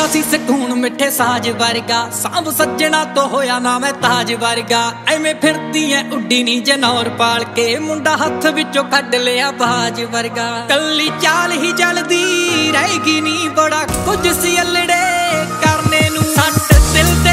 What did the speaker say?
ਹੁੰਦਾ ਸੀ ਸਕੂਨ ਮਿੱਠੇ ਸਾਜ ਵਰਗਾ, ਸਾਂਭ ਸੱਜਣਾ ਤੋਂ ਹੋਇਆ ਨਾ ਮੈਂ ਤਾਜ ਵਰਗਾ। ਐਵੇਂ ਫਿਰਦੀ ਐ ਉੱਡੀ ਨੀ ਜਨੌਰ ਪਾਲ ਕੇ, ਮੁੰਡਾ ਹੱਥ ਵਿੱਚੋਂ ਕੱਢ ਲਿਆ ਬਾਜ ਵਰਗਾ। ਕੱਲੀ ਚਾਲ ਹੀ ਜਲਦੀ ਰਹੇਗੀ ਨੀ, ਬੜਾ ਕੁਝ ਸੀ ਅਲੜੇ ਕਰਨੇ ਨੂੰ। ਸੱਟ ਦਿਲ